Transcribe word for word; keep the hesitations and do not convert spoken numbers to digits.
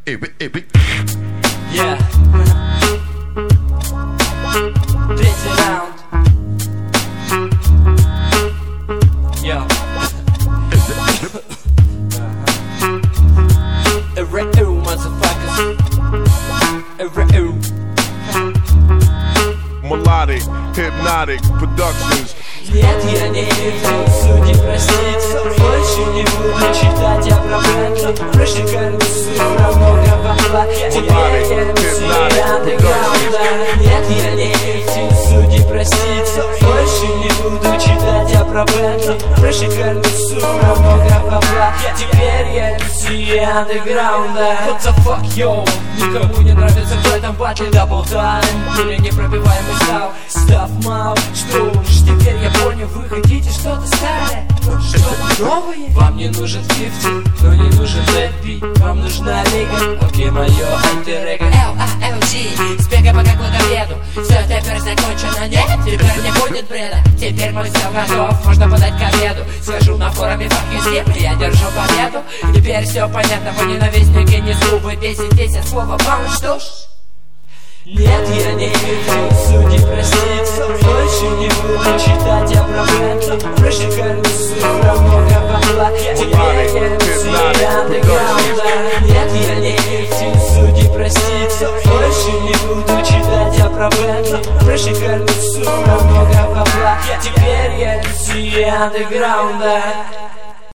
Yeah. Третий раунд. Yo. Every motherfuckers. Every Melodic, hypnotic productions. Нет, я не иду, судьи проститься. Больше не буду читать о проблемах. Проще колесу, много бабла. Теперь я эм си андеграунда. Нет, я не иду, судьи проститься. Больше не буду читать о проблемах. Проще колесу, много бабла. Теперь я эм си андеграунда. What the fuck, yo? Никому не нравится в этом батле дабл тайм. Или непробиваемый став, став мал. Что уж теперь я понял, вы хотите что-то старое, что-то новое. Вам не нужен фифти, но не нужен Дэдби. Вам нужна лига, окей, мое альтер-эго эл а эл джи, сбегай пока к луговеду. Все теперь закончено, нет, теперь не будет бреда. Теперь мой стил готов, можно подать к обеду. Схожу на форуме fuck you Steve, я держу победу. Теперь все понятно, вы ненавистники, не зубы, десять десять слова, вам что ж? Нет, я не иду, судьи проститься. Больше не буду читать о проблемах. Проще колесу, много бабла. Теперь я эм си андеграунда. Нет, я не иду, судьи проститься. Больше не буду читать о проблемах. Проще колесу, много бабла. Теперь я эм си андеграунда.